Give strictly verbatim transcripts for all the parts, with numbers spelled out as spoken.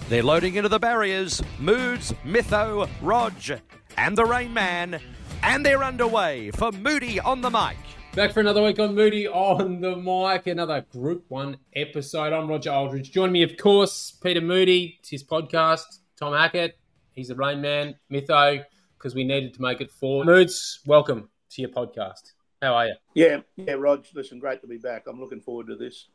They're loading into the barriers. Moods, Mytho, Rog, and the Rain Man. And they're underway for Moody on the mic. Back for another week on Moody on the mic, another Group one episode. I'm Roger Aldridge. Joining me, of course, Peter Moody. It's his podcast. Tom Hackett, he's the Rain Man. Mytho, because we needed to make it four. Moods, welcome to your podcast. How are you? Yeah, yeah, Rog. Listen, great to be back. I'm looking forward to this.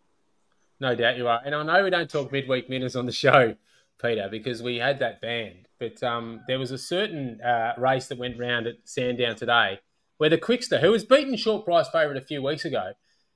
No doubt you are. And I know we don't talk midweek minutes on the show, Peter, because we had that banned. But um, there was a certain uh, race that went round at Sandown today where the Quickster, who was beaten short price favourite a few weeks ago,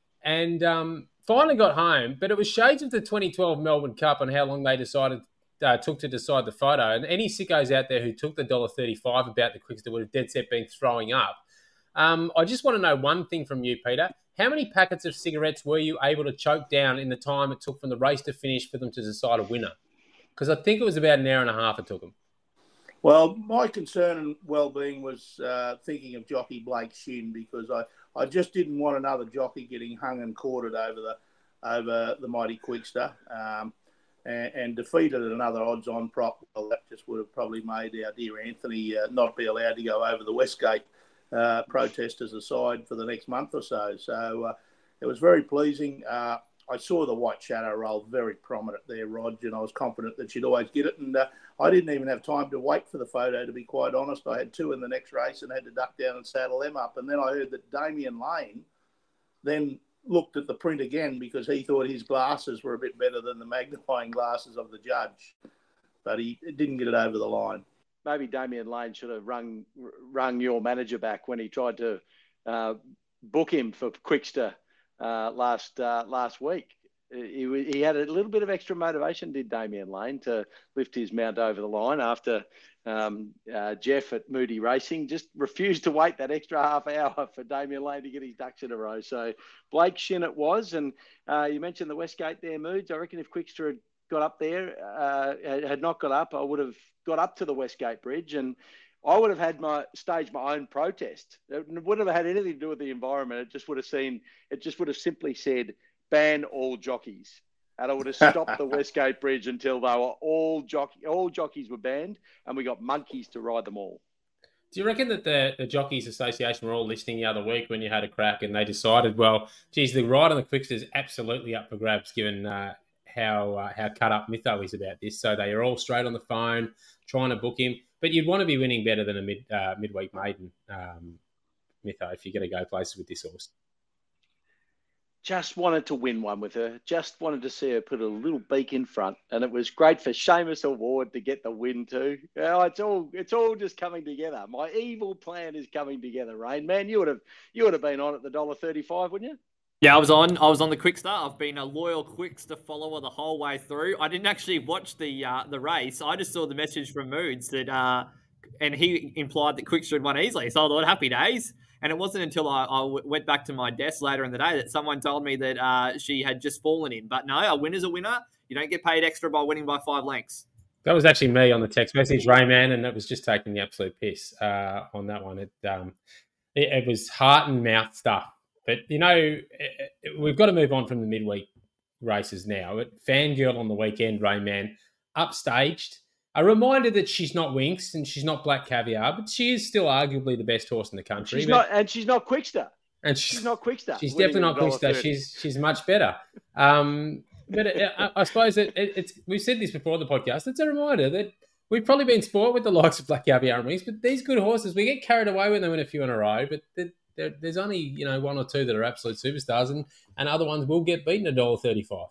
and um, finally got home, but it was shades of the twenty twelve Melbourne Cup on how long they decided uh, took to decide the photo. And any sickos out there who took the one dollar thirty-five about the Quickster would have dead set been throwing up. Um, I just want to know one thing from you, Peter. How many packets of cigarettes were you able to choke down in the time it took from the race to finish for them to decide a winner? Because I think it was about an hour and a half it took them. Well, my concern and well-being was uh, thinking of jockey Blake Shin, because I, I just didn't want another jockey getting hung and quartered over the over the mighty Quickster um, and, and defeated another odds-on prop. Well, that just would have probably made our dear Anthony uh, not be allowed to go over the Westgate uh, protesters aside for the next month or so. So uh, it was very pleasing. Uh, I saw the white shadow roll very prominent there, Rog, and I was confident that she'd always get it. And uh, I didn't even have time to wait for the photo, to be quite honest. I had two in the next race and had to duck down and saddle them up. And then I heard that Damian Lane then looked at the print again because he thought his glasses were a bit better than the magnifying glasses of the judge. But he didn't get it over the line. Maybe Damian Lane should have rung, rung your manager back when he tried to uh, book him for Quickster Uh, last uh, last week. He, he had a little bit of extra motivation, did Damian Lane, to lift his mount over the line after um, uh, Jeff at Moody Racing just refused to wait that extra half hour for Damian Lane to get his ducks in a row. So Blake Shin it was. And uh, you mentioned the Westgate there, Moods. I reckon if Quickster had got up there, uh, had not got up, I would have got up to the Westgate Bridge and I would have had my staged my own protest. It wouldn't have had anything to do with the environment. It just would have seen. It just would have simply said, "Ban all jockeys," and I would have stopped the Westgate Bridge until they were all jockey all jockeys were banned, and we got monkeys to ride them all. Do you reckon that the, the Jockeys Association were all listening the other week when you had a crack and they decided, well, geez, the ride on the Quickster is absolutely up for grabs given uh, how uh, how cut up Mytho is about this. So they are all straight on the phone trying to book him. But you'd want to be winning better than a mid uh, midweek maiden, um, Mytho, if you're going to go places with this horse. Just wanted to win one with her. Just wanted to see her put a little beak in front, and it was great for Seamus Award to get the win too. Oh, it's all it's all just coming together. My evil plan is coming together, Rain Man. You would have you would have been on at the one dollar thirty-five, wouldn't you? Yeah, I was on. I was on the Quickster. I've been a loyal Quickster follower the whole way through. I didn't actually watch the uh, the race. I just saw the message from Moods that, uh, and he implied that Quickster had won easily. So I thought, happy days. And it wasn't until I, I went back to my desk later in the day that someone told me that uh, she had just fallen in. But no, a winner's a winner. You don't get paid extra by winning by five lengths. That was actually me on the text message, Rayman, and it was just taking the absolute piss uh, on that one. It, um, it, it was heart and mouth stuff. But, you know, it, it, we've got to move on from the midweek races now. But Fangirl on the weekend, Rayman, upstaged. A reminder that she's not Winx and she's not Black Caviar, but she is still arguably the best horse in the country. She's but, not, and she's not Quickster. And she's, she's not Quickster. She's definitely not Quickster. She's she's much better. Um, but it, I, I suppose it, it, it's we've said this before on the podcast. It's a reminder that we've probably been spoiled with the likes of Black Caviar and Winx, but these good horses, we get carried away when they win a few in a row, but there, there's only, you know, one or two that are absolute superstars, and, and other ones will get beaten at one dollar thirty-five.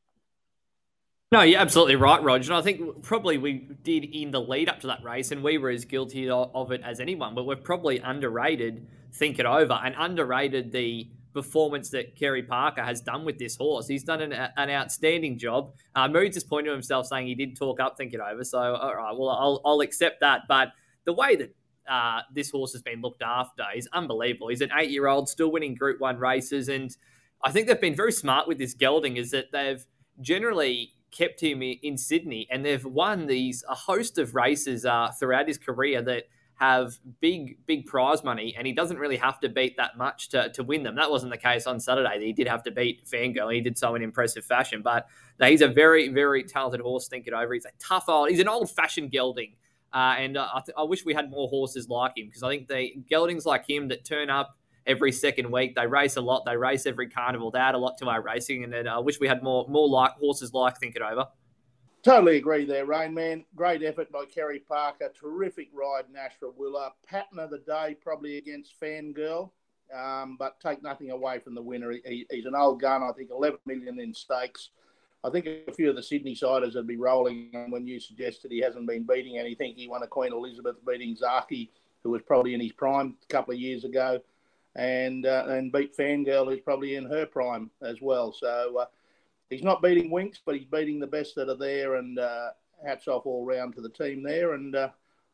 No, you're absolutely right, Roger. And I think probably we did in the lead up to that race, and we were as guilty of it as anyone, but we've probably underrated Think It Over and underrated the performance that Kerry Parker has done with this horse. He's done an, an outstanding job. Uh, Moods has pointed to himself saying he did talk up Think It Over, so all right, well, I'll, I'll accept that. But the way that uh, this horse has been looked after is unbelievable. He's an eight-year-old, still winning Group one races, and I think they've been very smart with this gelding, is that they've generally kept him in Sydney, and they've won these a host of races uh, throughout his career that have big, big prize money, and he doesn't really have to beat that much to, to win them. That wasn't the case on Saturday. He did have to beat Fangirl. He did so in impressive fashion, but no, he's a very, very talented horse. Think it over. He's a tough old, he's an old-fashioned gelding, uh, and uh, I, th- I wish we had more horses like him, because I think the geldings like him that turn up every second week, they race a lot, they race every carnival, they add a lot to our racing, and then I wish we had more more like horses like Think It Over. Totally agree there, Rain Man. Great effort by Kerry Parker. Terrific ride, Nashra Willa. Pattern of the day, probably against Fangirl, um, but take nothing away from the winner. He, he's an old gun. I think eleven million in stakes. I think a few of the Sydney siders would be rolling when you suggested he hasn't been beating anything. He won a Queen Elizabeth beating Zaki, who was probably in his prime a couple of years ago, and uh, and beat Fangirl, who's probably in her prime as well. So, uh, he's not beating Winks, but he's beating the best that are there, and uh, hats off all round to the team there. And uh,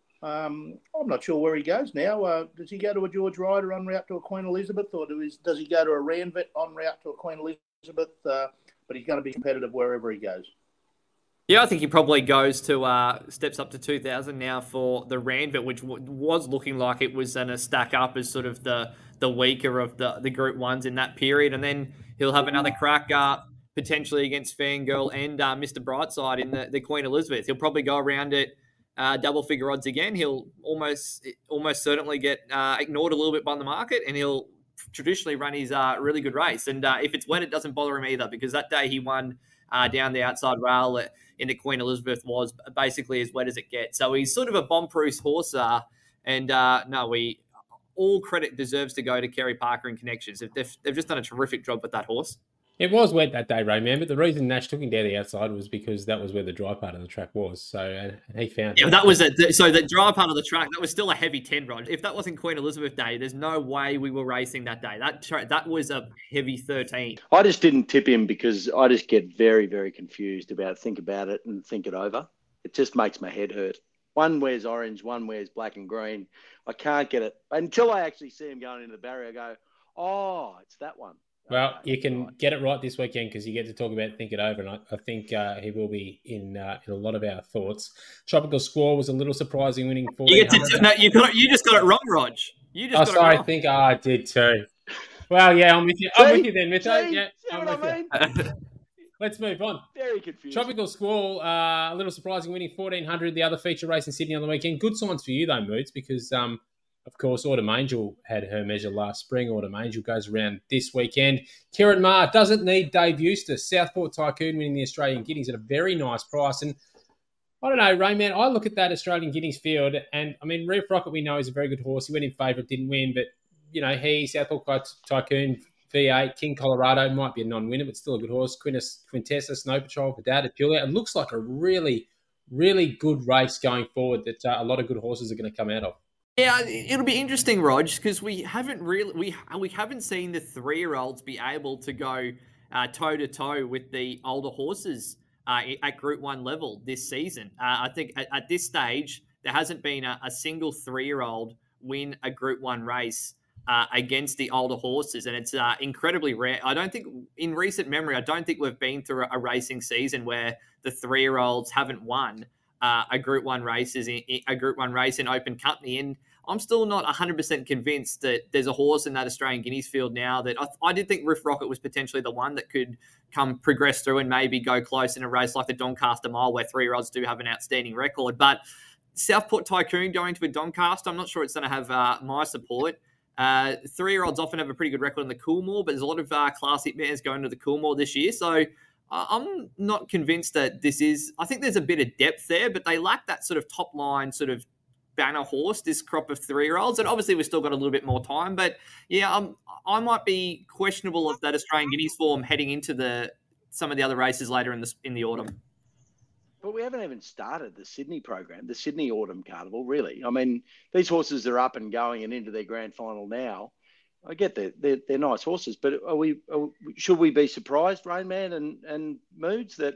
um, I'm not sure where he goes now. Uh, does he go to a George Ryder en route to a Queen Elizabeth, or do his, does he go to a Ranvet en route to a Queen Elizabeth? Uh, but he's going to be competitive wherever he goes. Yeah, I think he probably goes to, uh, steps up to two thousand now for the Ranvet, which w- was looking like it was going to stack up as sort of the, the weaker of the, the Group ones in that period. And then he'll have another crack uh, potentially against Fangirl and uh, Mister Brightside in the, the Queen Elizabeth. He'll probably go around at uh, double figure odds again. He'll almost almost certainly get uh, ignored a little bit by the market, and he'll traditionally run his uh, really good race. And uh, if it's wet, it doesn't bother him either, because that day he won uh, down the outside rail in the Queen Elizabeth was basically as wet as it gets. So he's sort of a bomb-proof horse. Uh, and uh, no, we all credit deserves to go to Kerry Parker and Connections. They've, they've just done a terrific job with that horse. It was wet that day, Ray, man, but the reason Nash took him down the outside was because that was where the dry part of the track was. So and he found yeah, it. that was it. So the dry part of the track, that was still a heavy ten, Rod. If that wasn't Queen Elizabeth Day, there's no way we were racing that day. That tra- that was a heavy thirteen. I just didn't tip him because I just get very, very confused about think about it and think it over. It just makes my head hurt. One wears orange, one wears black and green. I can't get it until I actually see him going into the barrier. I go, oh, it's that one. Well, you can get it right this weekend because you get to talk about Think It Over, and I, I think uh, he will be in uh, in a lot of our thoughts. Tropical Squall was a little surprising, winning fourteen hundred. You, no, you, got, you just got it wrong, Rog. You just oh, got sorry, it wrong. I think oh, I did too. Well, yeah, I'm with you. I'm with you then, Mitho. See? Yeah, See I'm what with I mean? you. Let's move on. Very confused. Tropical Squall, uh, a little surprising, winning fourteen hundred. The other feature race in Sydney on the weekend. Good signs for you though, Moods, because um. Of course, Autumn Angel had her measure last spring. Autumn Angel goes around this weekend. Kieran Maher doesn't need Dave Eustace. Southport Tycoon winning the Australian Guineas at a very nice price. And I don't know, Rayman, I look at that Australian Guineas field, and I mean, Reef Rocket we know is a very good horse. He went in favourite, didn't win, but you know, he, Southport Tycoon, V eight, King Colorado might be a non-winner, but still a good horse. Quintessa, Quintessa Snow Patrol, Padada, Julia. It looks like a really, really good race going forward that uh, a lot of good horses are going to come out of. Yeah, it'll be interesting, Rog, because we haven't really we we haven't seen the three-year-olds be able to go uh, toe-to-toe with the older horses uh, at Group One level this season. Uh, I think at, at this stage there hasn't been a, a single three-year-old win a Group One race uh, against the older horses, and it's uh, incredibly rare. I don't think in recent memory, I don't think we've been through a racing season where the three-year-olds haven't won Uh, a Group One races in a Group One race in open company, and I'm still not one hundred percent convinced that there's a horse in that Australian Guineas field now that I, I did think Riff Rocket was potentially the one that could come progress through and maybe go close in a race like the Doncaster Mile, where three-year-olds do have an outstanding record. But Southport Tycoon going to a Doncaster, I'm not sure it's going to have uh, my support. Uh, three-year-olds often have a pretty good record in the Coolmore, but there's a lot of uh, classic mares going to the Coolmore this year, so I'm not convinced that this is... I think there's a bit of depth there, but they lack that sort of top-line sort of banner horse, this crop of three-year-olds. And obviously, we've still got a little bit more time. But, yeah, um, I might be questionable of that Australian Guineas form heading into the some of the other races later in the, in the autumn. But we haven't even started the Sydney program, the Sydney Autumn Carnival, really. I mean, these horses are up and going and into their grand final now. I get that they're, they're nice horses, but are we, are, should we be surprised, Rainman and, and Moods, that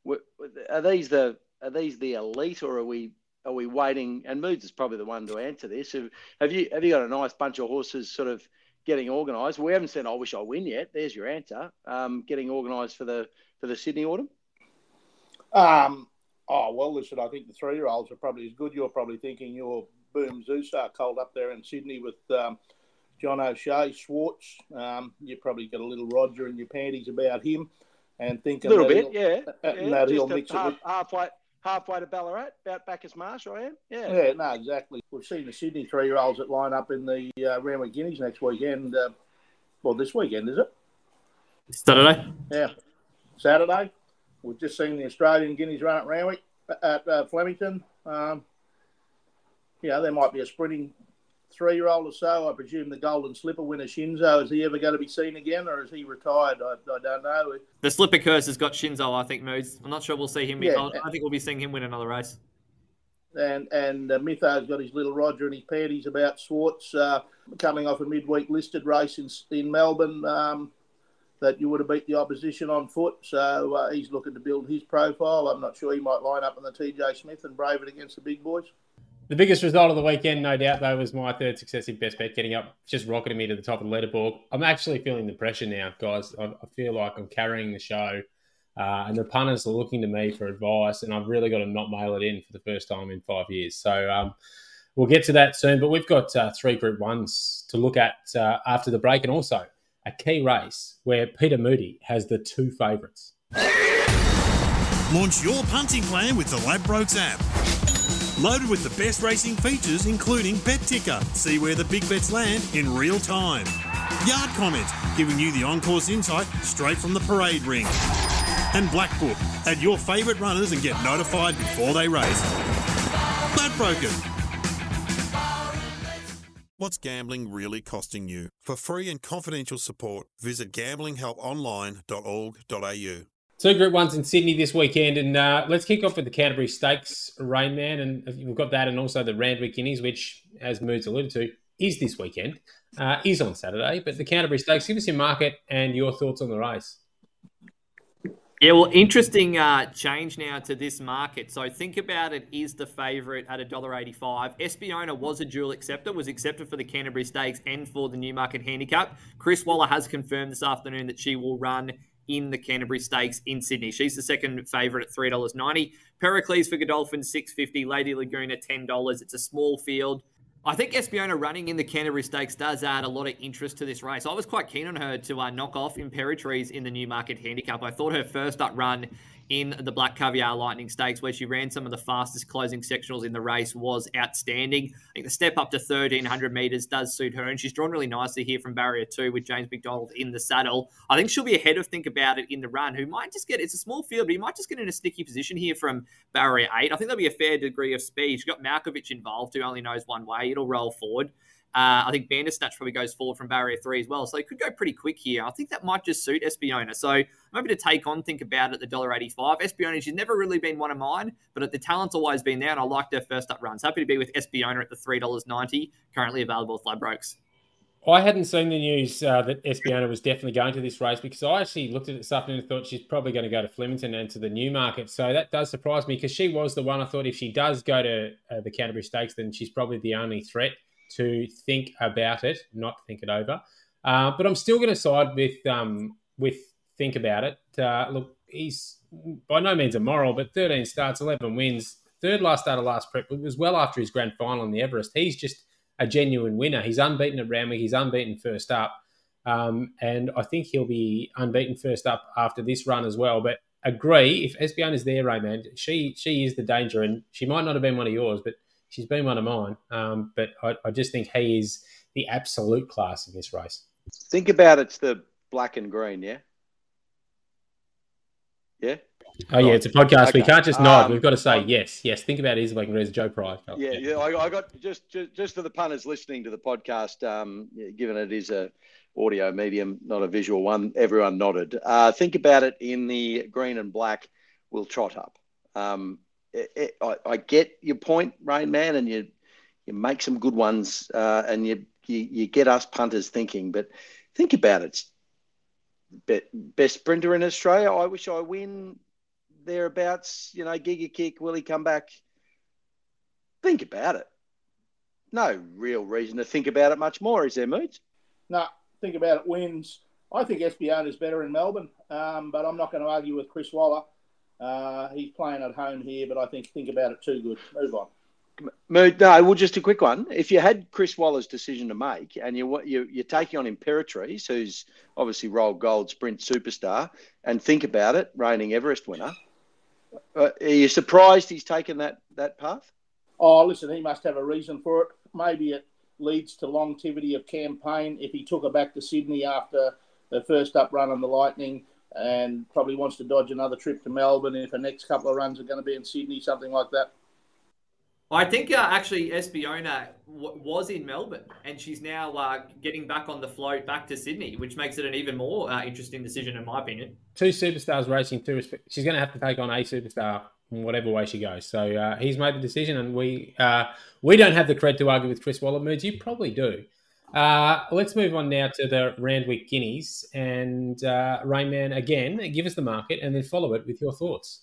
are these the are these the elite, or are we are we waiting? And Moods is probably the one to answer this. Have you have you got a nice bunch of horses sort of getting organised? We haven't said I wish I win yet. There's your answer. Um, getting organised for the for the Sydney Autumn. Um. Oh well, listen. I think the three-year-olds are probably as good. You're probably thinking you're Boom Zusar colt up there in Sydney with um, John O'Shea, Schwartz. Um, you probably got a little Roger in your panties about him, and thinking a little that bit, yeah, and yeah. that he'll Just mix half, it with halfway, halfway to Ballarat, about Bacchus Marsh. I am, yeah. Yeah, no, exactly. We've seen the Sydney three-year-olds that line up in the uh, Randwick Guineas next weekend. Uh, well, this weekend, is it? Saturday. Yeah, Saturday. We've just seen the Australian Guineas run at Randwick at uh, Flemington. Um, you know, there might be a sprinting three-year-old or so. I presume the Golden Slipper winner Shinzo, is he ever going to be seen again, or is he retired? I, I don't know. The Slipper curse has got Shinzo, I think, Moods. I'm not sure we'll see him. Yeah. I don't think we'll be seeing him win another race. And and uh, Mytho's got his little Roger and his panties about Swartz uh, coming off a midweek listed race in in Melbourne um, that you would have beat the opposition on foot. So uh, he's looking to build his profile. I'm not sure he might line up in the T J Smith and brave it against the big boys. The biggest result of the weekend, no doubt, though, was my third successive best bet getting up, just rocketing me to the top of the leaderboard. I'm actually feeling the pressure now, guys. I, I feel like I'm carrying the show, uh, and the punters are looking to me for advice, and I've really got to not mail it in for the first time in five years. So um, we'll get to that soon, but we've got uh, three Group Ones to look at uh, after the break, and also a key race where Peter Moody has the two favourites. Launch your punting plan with the Ladbrokes app. Loaded with the best racing features, including Bet Ticker. See where the big bets land in real time. Yard Comment, giving you the on-course insight straight from the parade ring. And Black Book, add your favourite runners and get notified before they race. Ladbrokes. What's gambling really costing you? For free and confidential support, visit gambling help online dot org dot a u. Two Group Ones in Sydney this weekend, and uh, let's kick off with the Canterbury Stakes, Rain Man, and we've got that, and also the Randwick Guineas, which, as Moods alluded to, is this weekend, uh, is on Saturday. But the Canterbury Stakes, give us your market and your thoughts on the race. Yeah, well, interesting uh, change now to this market. So think about it, is the favourite at one dollar eighty-five. Espiona was a dual acceptor, was accepted for the Canterbury Stakes and for the Newmarket Handicap. Chris Waller has confirmed this afternoon that she will run in the Canterbury Stakes in Sydney. She's the second favourite at three dollars ninety. Pericles for Godolphin, six dollars fifty. Lady Laguna, ten dollars. It's a small field. I think Espiona running in the Canterbury Stakes does add a lot of interest to this race. I was quite keen on her to uh, knock off Imperatrice in the Newmarket Handicap. I thought her first up run in the Black Caviar Lightning Stakes, where she ran some of the fastest closing sectionals in the race, was outstanding. I think the step up to thirteen hundred metres does suit her, and she's drawn really nicely here from barrier two with James McDonald in the saddle. I think she'll be ahead of Think About It in the run, who might just get, it's a small field, but he might just get in a sticky position here from barrier eight. I think there'll be a fair degree of speed. She's got Malkovich involved, who only knows one way. It'll roll forward. Uh, I think Bandersnatch probably goes forward from barrier three as well. So they could go pretty quick here. I think that might just suit Espiona. So I'm happy to take on Think About It at the one dollar eighty-five. Espiona, she's never really been one of mine, but the talent's always been there, and I liked her first up runs. Happy to be with Espiona at the three dollars ninety, currently available with Ladbrokes. I hadn't seen the news uh, that Espiona was definitely going to this race, because I actually looked at it this afternoon and thought she's probably going to go to Flemington and to the Newmarket. So that does surprise me, because she was the one I thought if she does go to uh, the Canterbury Stakes, then she's probably the only threat to think about it, not think it over. Uh, but I'm still going to side with um, with Think About It. Uh, look, he's by no means immoral, but thirteen starts, eleven wins, third last start of last prep. It was well after his grand final in the Everest. He's just a genuine winner. He's unbeaten at Randwick. He's unbeaten first up. Um, and I think he'll be unbeaten first up after this run as well. But agree, if Espiona's there, Raymond, she she is the danger. And she might not have been one of yours, but she's been one of mine. Um, but I, I just think he is the absolute class in this race. Think About It's the black and green, yeah? Yeah? Oh, yeah, it's a podcast. Okay. We can't just nod. Um, We've got to say yes. Yes, Think About It is like there's Joe Pride. Oh, yeah, yeah. I, I got just, just just for the punters listening to the podcast, um, given it is a audio medium, not a visual one, everyone nodded. Uh, Think About It in the green and black will trot up. Um, it, it, I, I get your point, Rain Man, and you you make some good ones, uh, and you, you you get us punters thinking. But Think About It. Best sprinter in Australia. I wish I win. Thereabouts, you know, Giga Kick, will he come back? Think About It. No real reason to think about it much more, is there, Moods? No, Think About It wins. I think Espiona is better in Melbourne, um, but I'm not going to argue with Chris Waller. Uh, he's playing at home here, but I think Think About It too good. Move on. No, well, just a quick one. If you had Chris Waller's decision to make, and you you you're taking on Imperatrice, who's obviously rolled gold sprint superstar, and think about it, reigning Everest winner, uh, are you surprised he's taken that that path? Oh, listen, he must have a reason for it. Maybe it leads to longevity of campaign. If he took her back to Sydney after the first up run on the Lightning, and probably wants to dodge another trip to Melbourne if the next couple of runs are going to be in Sydney, something like that. I think uh, actually Espiona w- was in Melbourne, and she's now uh, getting back on the float back to Sydney, which makes it an even more uh, interesting decision, in my opinion. Two superstars racing, two respect. She's going to have to take on a superstar in whatever way she goes. So uh, he's made the decision, and we uh, we don't have the cred to argue with Chris Waller. Moods, you probably do. Uh, let's move on now to the Randwick Guineas, and uh, Rainman, again, give us the market and then follow it with your thoughts.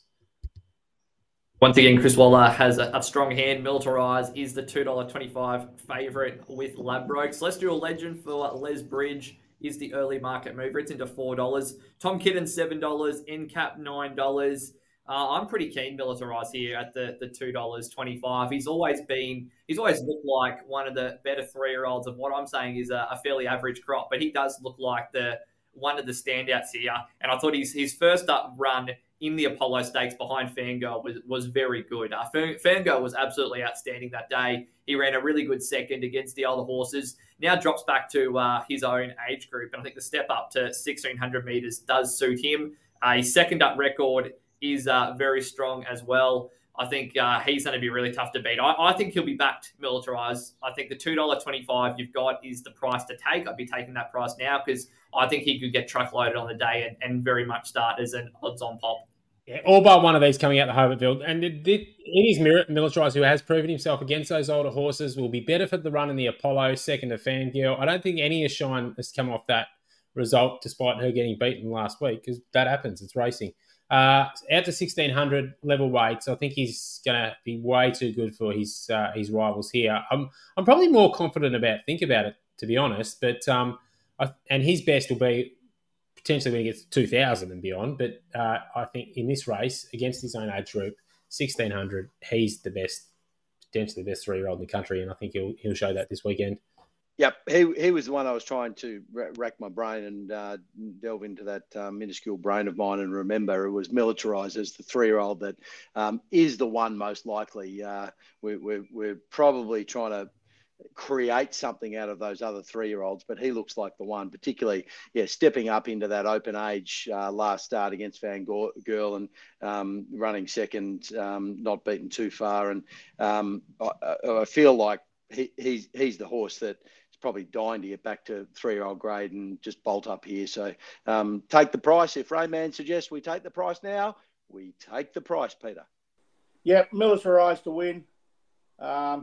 Once again, Chris Waller has a, a strong hand. Militarise is the two dollars twenty-five favourite with Ladbrokes. Celestial Legend for Les Bridge is the early market mover. It's into four dollars. Tom Kitten, seven dollars. N CAP, nine dollars. Uh, I'm pretty keen Militarise here at the, the two dollars twenty-five. He's always been, he's always looked like one of the better three-year-olds of what I'm saying is a, a fairly average crop, but he does look like the one of the standouts here. And I thought his, his first up run in the Apollo Stakes behind Fangirl was, was very good. Uh, Fangirl was absolutely outstanding that day. He ran a really good second against the older horses. Now drops back to uh, his own age group. And I think the step up to sixteen hundred metres does suit him. Uh, his second up record is uh, very strong as well. I think uh, he's going to be really tough to beat. I, I think he'll be backed Militarised. I think the two dollars twenty-five you've got is the price to take. I'd be taking that price now because I think he could get truckloaded on the day and, and very much start as an odds-on pop. Yeah, all but one of these coming out the Hobartville. And it, it, it is Militarised, who has proven himself against those older horses, will be better for the run in the Apollo, second to Fangirl. I don't think any shine has come off that result despite her getting beaten last week, because that happens. It's racing. Uh, out to sixteen hundred level weights, I think he's going to be way too good for his uh, his rivals here. I'm I'm probably more confident about Think About It, to be honest. But um, I, and his best will be potentially when he gets to two thousand and beyond. But uh, I think in this race, against his own age group, sixteen hundred, he's the best, potentially the best three-year-old in the country, and I think he'll he'll show that this weekend. Yep, he he was the one I was trying to rack my brain and uh, delve into that uh, minuscule brain of mine and remember it was Militarised as the three-year-old that um, is the one most likely. Uh, we, we're, we're probably trying to create something out of those other three-year-olds, but he looks like the one, particularly, yeah, stepping up into that open age uh, last start against Van Girl and um, running second, um, not beaten too far. And um, I, I feel like he, he's, he's the horse that probably dying to get back to three-year-old grade and just bolt up here. So um, take the price. If Rayman suggests we take the price now, we take the price, Peter. Yeah, Militarised to win. Um,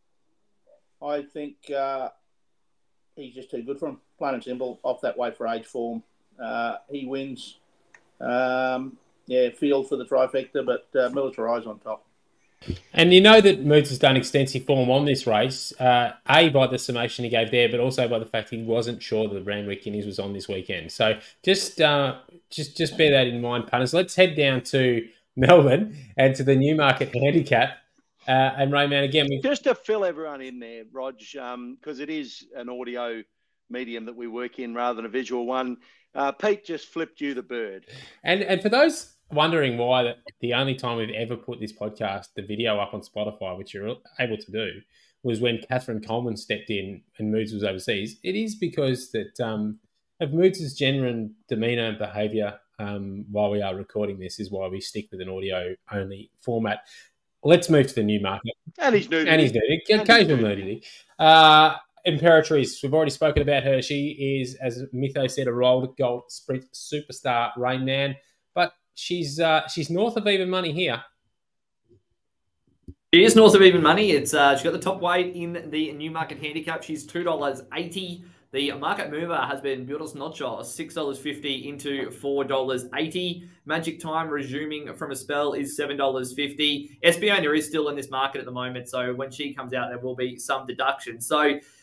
I think uh, he's just too good for him. Plain and simple, off that way for age form. Uh, he wins. Um, yeah, field for the trifecta, but uh, Militarised on top. And you know that Moods has done extensive form on this race, uh, A, by the summation he gave there, but also by the fact he wasn't sure that the Randwick Guineas was on this weekend. So just uh, just just bear that in mind, punters. Let's head down to Melbourne and to the Newmarket Handicap. Uh, and Rayman, again... We... Just to fill everyone in there, Rog, because um, it is an audio medium that we work in rather than a visual one, uh, Pete just flipped you the bird. And and for those... wondering why that the only time we've ever put this podcast, the video up on Spotify, which you're able to do, was when Catherine Coleman stepped in and Moods was overseas. It is because that um, of Moods' genuine demeanour and behaviour um, while we are recording this is why we stick with an audio-only format. Let's move to the Newmarket. And he's nudity. And he's nudity. Occasional nudity. Uh, Imperatrice, we've already spoken about her. She is, as Mytho said, a rolled gold sprint superstar Rain Man. But She's uh, she's north of even money here. She is north of even money. It's uh, she's got the top weight in the Newmarket Handicap. She's two dollars eighty. The market mover has been Builders Notcher, six dollars fifty into four dollars eighty. Magic Time resuming from a spell is seven dollars fifty. Espiona is still in this market at the moment, so when she comes out, there will be some deduction. So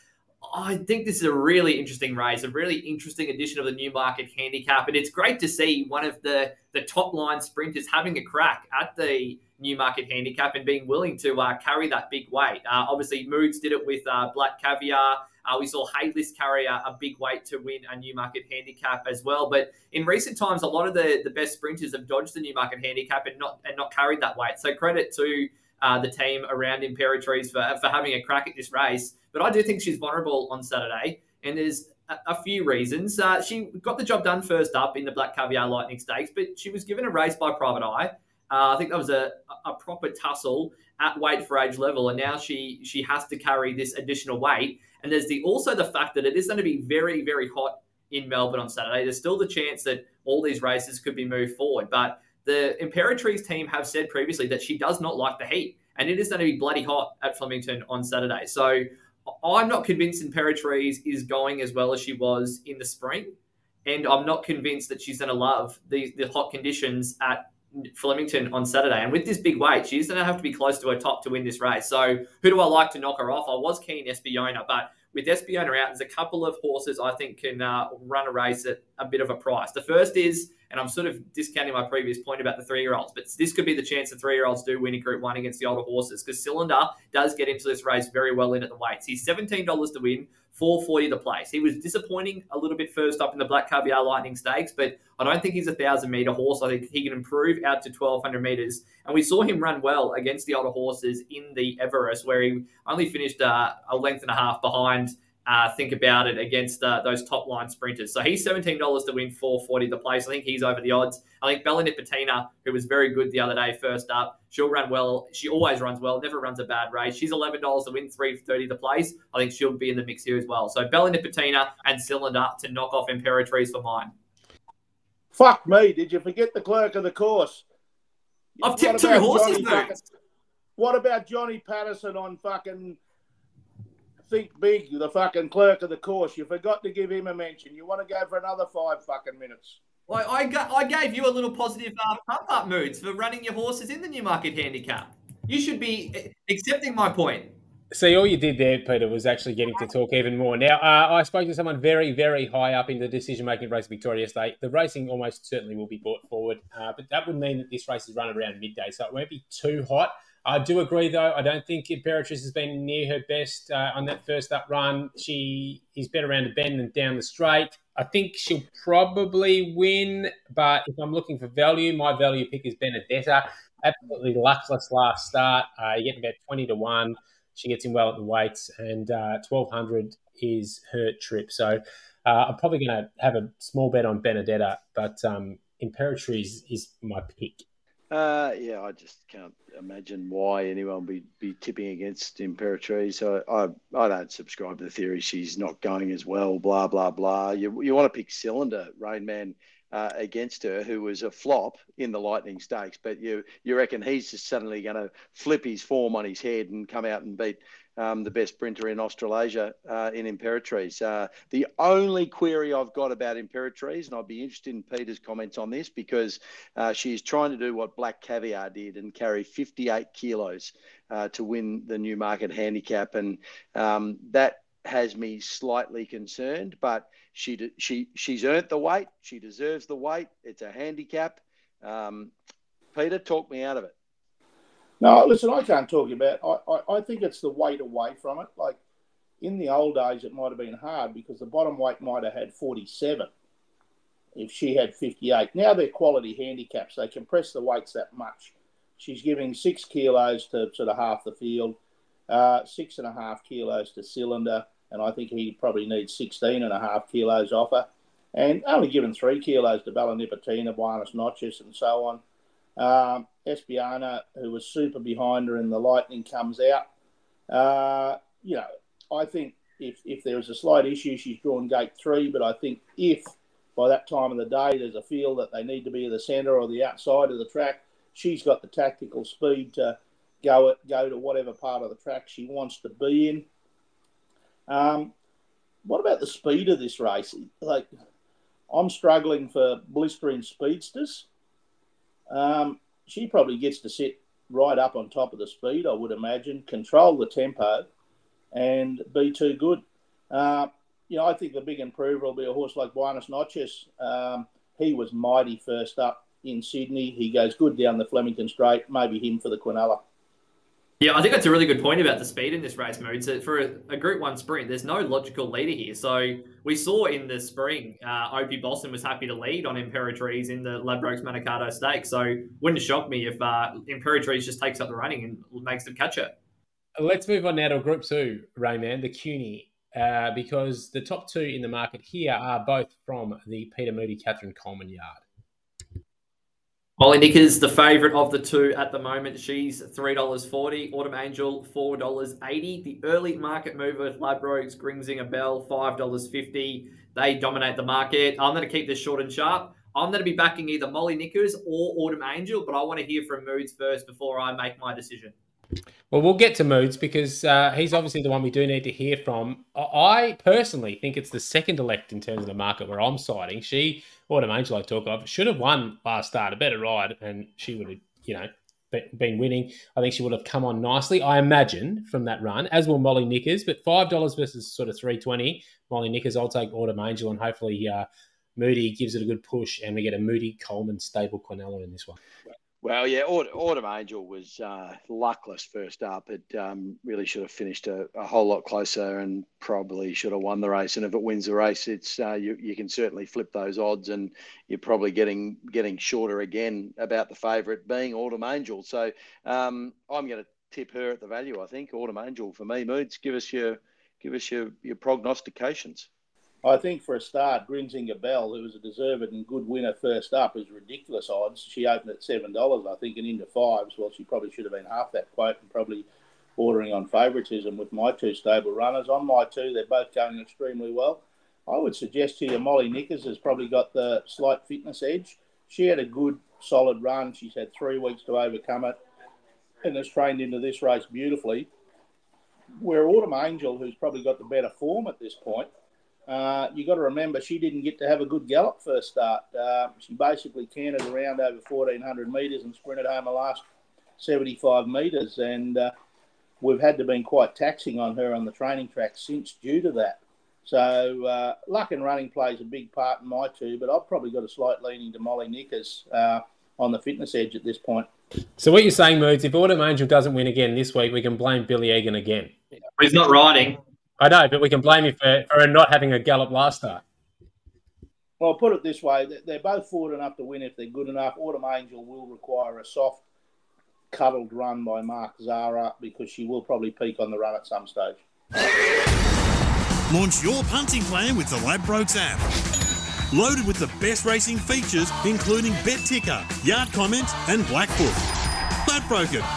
I think this is a really interesting race, a really interesting addition of the Newmarket Handicap, and it's great to see one of the, the top line sprinters having a crack at the Newmarket Handicap and being willing to uh, carry that big weight. Uh, obviously, Moods did it with uh, Black Caviar. Uh, we saw Hayless carry a, a big weight to win a Newmarket Handicap as well. But in recent times, a lot of the, the best sprinters have dodged the Newmarket Handicap and not and not carried that weight. So credit to uh, the team around Imperatrice for, for having a crack at this race. But I do think she's vulnerable on Saturday, and there's a, a few reasons. Uh, she got the job done first up in the Black Caviar Lightning Stakes, but she was given a race by Private Eye. Uh, I think that was a, a proper tussle at weight for age level, and now she she has to carry this additional weight. And there's the also the fact that it is going to be very, very hot in Melbourne on Saturday. There's still the chance that all these races could be moved forward, but the Imperatrice team have said previously that she does not like the heat, and it is going to be bloody hot at Flemington on Saturday. So I'm not convinced Imperatrice is going as well as she was in the spring, and I'm not convinced that she's going to love the, the hot conditions at Flemington on Saturday. And with this big weight, she's going to have to be close to her top to win this race. So who do I like to knock her off? I was keen Espiona, but with Espiona out, there's a couple of horses I think can uh, run a race at a bit of a price. The first is, and I'm sort of discounting my previous point about the three-year-olds, but this could be the chance the three-year-olds do win in Group one against the older horses, because Cylinder does get into this race very well in at the weights. He's seventeen dollars to win, four forty to place. He was disappointing a little bit first up in the Black Caviar Lightning Stakes, but I don't think he's a one thousand metre horse. I think he can improve out to twelve hundred metres. And we saw him run well against the older horses in the Everest, where he only finished uh, a length and a half behind Uh, think about it against uh, those top line sprinters. So he's seventeen dollars to win, four forty to place. I think he's over the odds. I think Bella Nipotina, who was very good the other day first up, she'll run well. She always runs well, never runs a bad race. She's eleven dollars to win, three thirty to place. I think she'll be in the mix here as well. So Bella Nipotina and Cylinder to knock off Imperatrice for mine. Fuck me, did you forget the clerk of the course? I've tipped two horses, mate. What about Johnny Patterson on fucking Think Big, the fucking clerk of the course? You forgot to give him a mention. You want to go for another five fucking minutes? Well, I, got, I gave you a little positive uh, pump up moods for running your horses in the Newmarket Handicap. You should be accepting my point. See, all you did there, Peter, was actually getting to talk even more. Now, uh, I spoke to someone very, very high up in the decision-making race Victoria yesterday. The racing almost certainly will be brought forward, uh, but that would mean that this race is run around midday, so it won't be too hot. I do agree, though. I don't think Imperatrice has been near her best uh, on that first up run. She is better around the bend than down the straight. I think she'll probably win, but if I'm looking for value, my value pick is Benedetta. Absolutely luckless last start. Uh, you get about twenty to one. She gets in well at the weights, and uh, twelve hundred is her trip. So uh, I'm probably going to have a small bet on Benedetta, but um, Imperatrice is my pick. Uh, yeah, I just can't imagine why anyone would be, be tipping against Imperatrice. So I, I don't subscribe to the theory she's not going as well, blah, blah, blah. You, you want to pick Cylinder, Rain Man, uh, against her, who was a flop in the Lightning Stakes, but you you reckon he's just suddenly going to flip his form on his head and come out and beat um, the best sprinter in Australasia uh, in Imperatrice. Uh, the only query I've got about Imperatrice, and I'd be interested in Peter's comments on this, because uh, she's trying to do what Black Caviar did and carry fifty-eight kilos uh, to win the Newmarket Handicap, and um, that has me slightly concerned, but she she she's earned the weight. She deserves the weight. It's a handicap. Um, Peter, talk me out of it. No, listen, I can't talk about it. I, I, I think it's the weight away from it. Like, in the old days, it might have been hard because the bottom weight might have had forty-seven if she had fifty-eight. Now they're quality handicaps. They compress the weights that much. She's giving six kilos to sort of half the field, uh, six and a half kilos to Cylinder, and I think he probably needs sixteen and a half kilos off her. And only given three kilos to Bella Nipotina, Buenos Noches, and so on. Um, Espiona, who was super behind her in the Lightning, comes out. Uh, you know, I think if if there was a slight issue, she's drawn gate three, but I think if by that time of the day there's a field that they need to be at the centre or the outside of the track, she's got the tactical speed to go at, go to whatever part of the track she wants to be in. Um, what about the speed of this race? Like, I'm struggling for blistering speedsters. Um, she probably gets to sit right up on top of the speed, I would imagine, control the tempo, and be too good. Uh, you know, I think the big improver will be a horse like Buenos Noches. Um, he was mighty first up in Sydney. He goes good down the Flemington Straight. Maybe him for the Quinella. Yeah, I think that's a really good point about the speed in this race, Moods. For a, a Group one sprint, there's no logical leader here. So we saw in the spring, uh, Opie Boston was happy to lead on Imperatriz in the Ladbrokes Manikato Stakes. So wouldn't it shock me if uh, Imperatriz just takes up the running and makes them catch it. Let's move on now to Group two, Rayman, the CUNY, uh, because the top two in the market here are both from the Peter Moody, Catherine Coleman yard. Molly Nickers, the favourite of the two at the moment. She's three dollars forty. Autumn Angel, four dollars eighty. The early market mover, Ladbrokes, Gringzinger Bell, five dollars fifty. They dominate the market. I'm going to keep this short and sharp. I'm going to be backing either Molly Nickers or Autumn Angel, but I want to hear from Moods first before I make my decision. Well, we'll get to Moods because uh, he's obviously the one we do need to hear from. I personally think it's the second elect in terms of the market where I'm siding. She, Autumn Angel I talk of, should have won last start, a better ride, and she would have, you know, been winning. I think she would have come on nicely, I imagine, from that run, as will Molly Nickers. But five dollars versus sort of three twenty. Molly Nickers, I'll take Autumn Angel, and hopefully uh, Moody gives it a good push, and we get a Moody Coleman stable Quinella in this one. Well, yeah, Autumn Angel was uh, luckless first up. It um, really should have finished a, a whole lot closer and probably should have won the race. And if it wins the race, it's uh, you, you can certainly flip those odds, and you're probably getting getting shorter again about the favourite being Autumn Angel. So um, I'm going to tip her at the value. I think Autumn Angel for me. Moods, give us your give us your, your prognostications. I think for a start, Grinzinger Bell, who was a deserved and good winner first up, is ridiculous odds. She opened at seven dollars, I think, and into fives. Well, she probably should have been half that quote and probably bordering on favouritism with my two stable runners. On my two, they're both going extremely well. I would suggest to you Molly Nickers has probably got the slight fitness edge. She had a good, solid run. She's had three weeks to overcome it and has trained into this race beautifully. Where Autumn Angel, who's probably got the better form at this point, Uh, you got to remember she didn't get to have a good gallop first start. Uh, she basically cantered around over fourteen hundred metres and sprinted home the last seventy-five metres, and uh, we've had to been quite taxing on her on the training track since due to that. So uh, luck and running plays a big part in my two, but I've probably got a slight leaning to Molly Nickers uh, on the fitness edge at this point. So what you're saying, Moods, if Autumn Angel doesn't win again this week, we can blame Billy Egan again. He's not riding. I know, but we can blame him for, for not having a gallop last start. Well, I'll put it this way. They're both forward enough to win if they're good enough. Autumn Angel will require a soft, cuddled run by Mark Zara because she will probably peak on the run at some stage. Launch your punting plan with the Ladbrokes app. Loaded with the best racing features, including Bet Ticker, Yard Comment, and Blackfoot. Ladbroke it.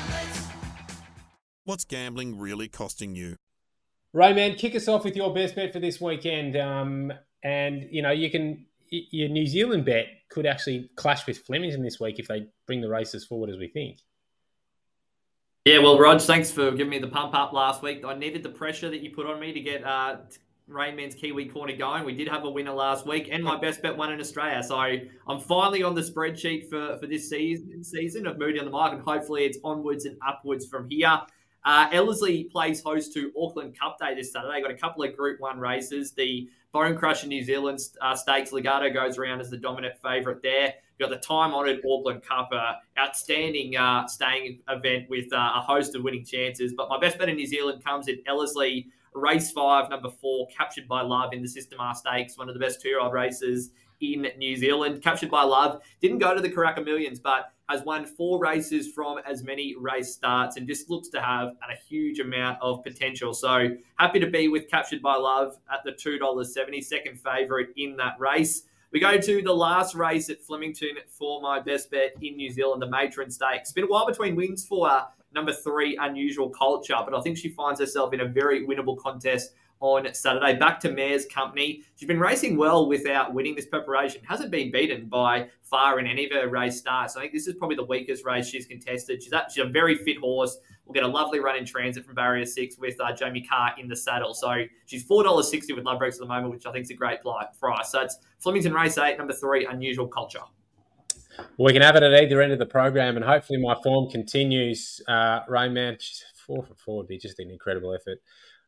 What's gambling really costing you? Rayman, kick us off with your best bet for this weekend. Um, and, you know, you can your New Zealand bet could actually clash with Flemington this week if they bring the races forward as we think. Yeah, well, Rog, thanks for giving me the pump up last week. I needed the pressure that you put on me to get uh, Rayman's Kiwi Corner going. We did have a winner last week, and my best bet won in Australia. So I'm finally on the spreadsheet for, for this season, season of Moody on the Mark, and hopefully it's onwards and upwards from here. Uh, Ellerslie plays host to Auckland Cup Day this Saturday. Got a couple of Group one races. The Bone Crusher New Zealand uh, Stakes Legato goes around as the dominant favourite there. You've got the time-honoured Auckland Cup, uh, outstanding uh, staying event with uh, a host of winning chances. But my best bet in New Zealand comes in Ellerslie, race five, number four, Captured by Love in the System R Stakes, one of the best two-year-old races in New Zealand. Captured by Love didn't go to the Karaka Millions, but has won four races from as many race starts and just looks to have a huge amount of potential. So happy to be with Captured by Love at the two dollars seventy, second favourite in that race. We go to the last race at Flemington for my best bet in New Zealand, the Matron Stakes. It's been a while between wins for uh, number three, Unusual Culture, but I think she finds herself in a very winnable contest on Saturday. Back to Mare's Company. She's been racing well without winning this preparation. Hasn't been beaten by far in any of her race starts. I think this is probably the weakest race she's contested. She's actually a very fit horse. We'll get a lovely run in transit from Barrier six with uh, Jamie Carr in the saddle. So she's four dollars sixty with Ladbrokes at the moment, which I think is a great price. So it's Flemington Race eight, number three, Unusual Culture. Well, we can have it at either end of the program, and hopefully my form continues. Uh, Rayman, four for four would be just an incredible effort.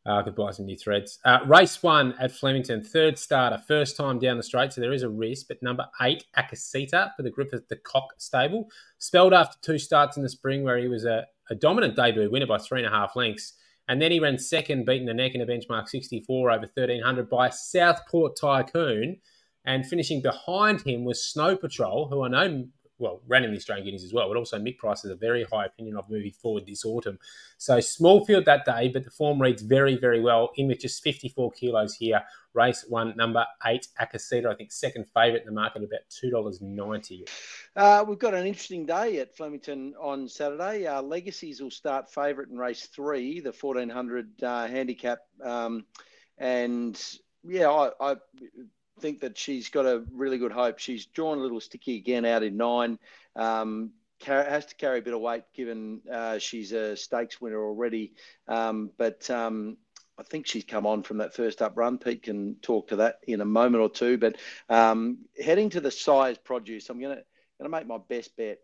Uh, I could buy some new threads. Uh, race one at Flemington, third starter, first time down the straight, so there is a risk. But number eight, Akasita, for the Griffith the Cock stable. Spelled after two starts in the spring where he was a, a dominant debut winner by three and a half lengths. And then he ran second, beating the neck in a benchmark sixty-four over thirteen hundred by Southport Tycoon. And finishing behind him was Snow Patrol, who I know, well, ran in the Australian Guineas as well, but also Mick Price has a very high opinion of moving forward this autumn. So small field that day, but the form reads very, very well. In with just fifty-four kilos here. Race one, number eight, Akasita, I think second favourite in the market, about two dollars ninety. Uh, we've got an interesting day at Flemington on Saturday. Uh, Legacies will start favourite in race three, the fourteen hundred uh, handicap. Um, and, yeah, I... I think that she's got a really good hope. She's drawn a little sticky again out in nine. Um, has to carry a bit of weight given uh, she's a stakes winner already. Um, but um, I think she's come on from that first up run. Pete can talk to that in a moment or two. But um, heading to the size produce, I'm going to going to make my best bet.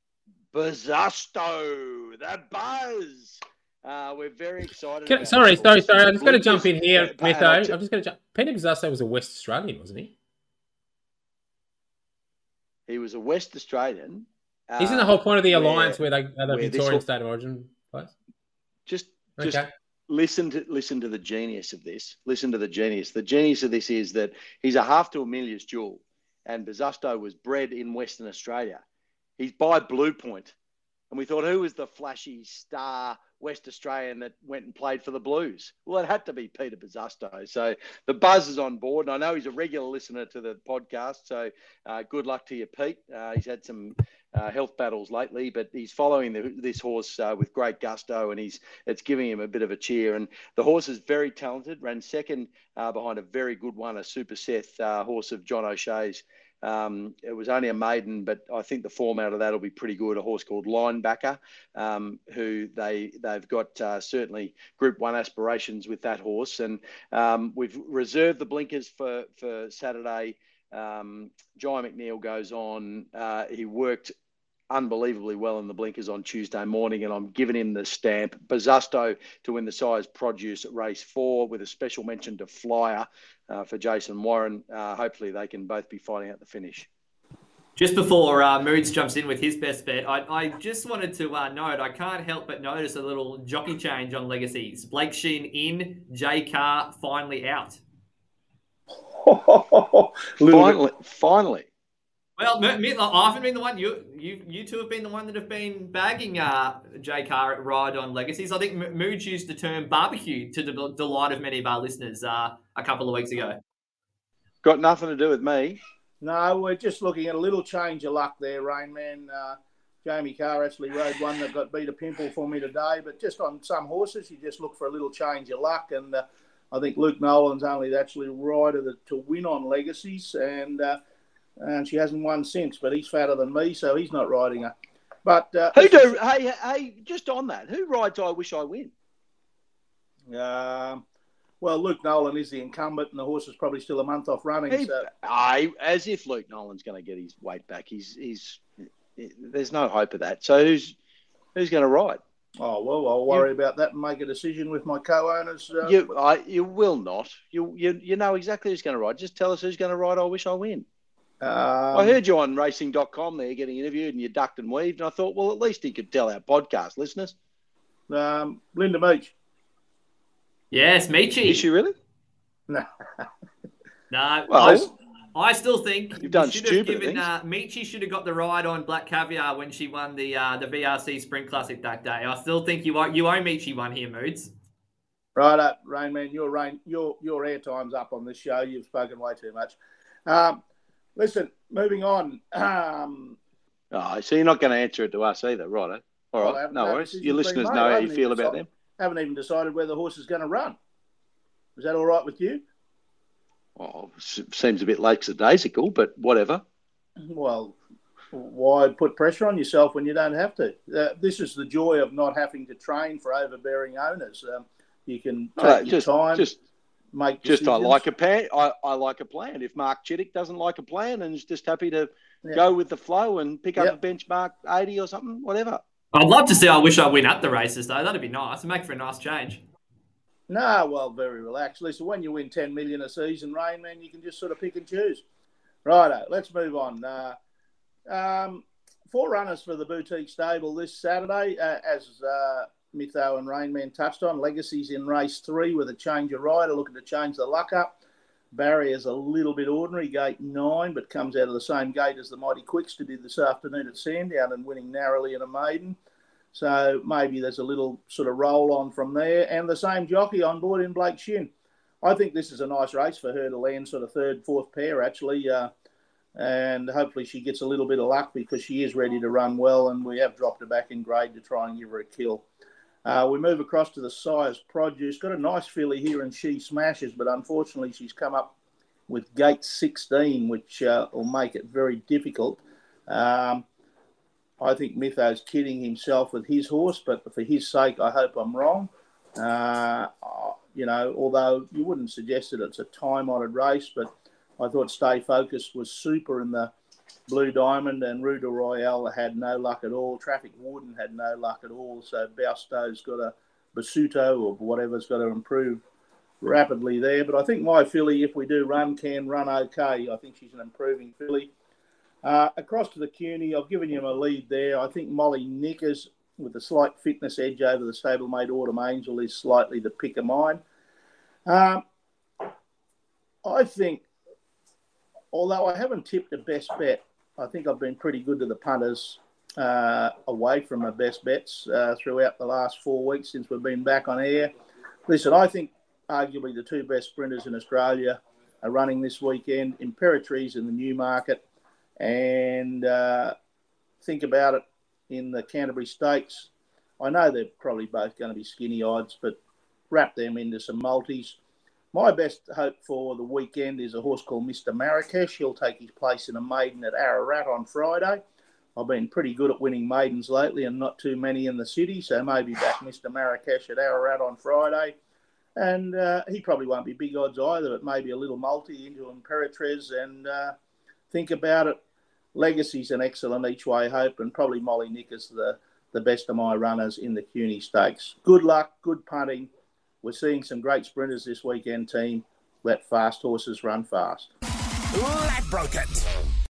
Bazasto, the Buzz. Uh, we're very excited. Can, about sorry, sorry, sorry. I'm just going to Lucas, jump in here, uh, Metho. uh, I'm just going to jump. Peter Bazasto was a West Australian, wasn't he? He was a West Australian. Uh, Isn't the whole point of the where, alliance where they are the where Victorian this, state of origin place? Just, Okay. just listen to listen to the genius of this. Listen to the genius. The genius of this is that he's a half to Amelia's jewel, and Bazasto was bred in Western Australia. He's by Blue Point, and we thought, who was the flashy star West Australian that went and played for the Blues? Well, it had to be Peter Bazasto. So the buzz is on board, and I know he's a regular listener to the podcast. So uh, good luck to you, Pete. Uh, he's had some uh, health battles lately, but he's following the, this horse uh, with great gusto, and he's it's giving him a bit of a cheer. And the horse is very talented. Ran second uh, behind a very good one, a Super Seth uh, horse of John O'Shea's. Um, it was only a maiden, but I think the form out of that will be pretty good. A horse called Linebacker, um, who they, they've got uh, certainly Group one aspirations with that horse. And um, we've reserved the blinkers for, for Saturday. Um, Jai McNeil goes on. Uh, he worked unbelievably well in the blinkers on Tuesday morning, and I'm giving him the stamp. Bazasto to win the size produce at race four, with a special mention to Flyer uh, for Jason Warren. Uh, hopefully they can both be fighting at the finish. Just before uh, Moods jumps in with his best bet, I, I just wanted to uh, note, I can't help but notice a little jockey change on Legacies. Blake Shinn in, J Carr finally out. finally, finally. Well, I haven't been the one. You, you, you two have been the one that have been bagging uh, J Carr at ride on Legacies. I think Moods used the term barbecue to the delight of many of our listeners uh, a couple of weeks ago. Got nothing to do with me. No, we're just looking at a little change of luck there, Rainman. Uh, Jamie Carr actually rode one that got beat a pimple for me today, but just on some horses, you just look for a little change of luck. And uh, I think Luke Nolan's only the actually rider that, to win on Legacies, and uh, and she hasn't won since. But he's fatter than me, so he's not riding her. But uh, who do? Hey, hey, just on that, who rides I Wish I Win? Um. Well, Luke Nolan is the incumbent, and the horse is probably still a month off running. He, so. I, as if Luke Nolan's going to get his weight back. He's, he's. There's no hope of that. So who's, who's going to ride? Oh well, I'll worry you, about that and make a decision with my co-owners. Uh, you, I, you will not. You, you, you know exactly who's going to ride. Just tell us who's going to ride. I Wish I Win. Um, I heard you on racing dot com there getting interviewed, and you ducked and weaved. And I thought, well, at least he could tell our podcast listeners. Um, Linda Meach. Yes, Meachy. Is she really? No. No. Well, I, I still think you've done should stupid have given, things. Uh, Meachy should have got the ride on Black Caviar when she won the uh, the V R C Sprint Classic that day. I still think you owe, you owe Meachy one here, Moods. Right up, Rainman. Your rain, your your airtime's up on this show. You've spoken way too much. Um, listen, moving on. Um, oh, so you're not going to answer it to us either, right? All right, well, no no worries. Your listeners know how you feel about decided, them. Haven't even decided where the horse is going to run. Is that all right with you? Oh, seems a bit lackadaisical, but whatever. Well, why put pressure on yourself when you don't have to? Uh, this is the joy of not having to train for overbearing owners. Um, you can take no, your just, time, just, make just decisions. I like a plan. I, I like a plan. If Mark Chittick doesn't like a plan and is just happy to yeah. go with the flow and pick up yep. a benchmark eighty or something, whatever. I'd love to see I Wish I Win at the races, though. That'd be nice. It'd make for a nice change. No, well, very relaxed. Listen, when you win ten million a season, Rain Man, you can just sort of pick and choose. Righto, let's move on. Uh, um, four runners for the boutique stable this Saturday, uh, as uh, Mytho and Rain Man touched on. Legacy's in race three with a change of rider, looking to change the luck up. Barrier's a little bit ordinary, gate nine, but comes out of the same gate as the Mighty Quickster did this afternoon at Sandown and winning narrowly in a maiden. So maybe there's a little sort of roll on from there. And the same jockey on board in Blake Shin. I think this is a nice race for her to land sort of third, fourth pair, actually. Uh, and hopefully she gets a little bit of luck because she is ready to run well, and we have dropped her back in grade to try and give her a kill. Uh, we move across to the Sire's Produce. Got a nice filly here, and She Smashes, but unfortunately she's come up with gate sixteen, which uh, will make it very difficult. Um, I think Mytho's kidding himself with his horse, but for his sake, I hope I'm wrong. Uh, you know, although you wouldn't suggest that it's a time-honoured race, but I thought Stay Focused was super in the Blue Diamond, and Rue de Royale had no luck at all. Traffic Warden had no luck at all. So Bausto's got a Basuto or whatever's got to improve rapidly there. But I think my filly, if we do run, can run okay. I think she's an improving filly. Uh, across to the Cuny, I've given you a lead there. I think Molly Nickers, with a slight fitness edge over the stablemate Autumn Angel, is slightly the pick of mine. Um, I think, although I haven't tipped a best bet, I think I've been pretty good to the punters uh, away from my best bets uh, throughout the last four weeks since we've been back on air. Listen, I think arguably the two best sprinters in Australia are running this weekend, Imperatrice in the Newmarket, and uh, think about it in the Canterbury Stakes. I know they're probably both going to be skinny odds, but wrap them into some multis. My best hope for the weekend is a horse called Mister Marrakesh. He'll take his place in a maiden at Ararat on Friday. I've been pretty good at winning maidens lately and not too many in the city, so maybe back Mister Marrakesh at Ararat on Friday. And uh, he probably won't be big odds either, but maybe a little multi into Imperatrice, and uh, think about it. Legacy's an excellent each way hope, and probably Molly Nickers the, the best of my runners in the Cuny Stakes. Good luck, good punting. We're seeing some great sprinters this weekend, team. Let fast horses run fast. Ladbroke it.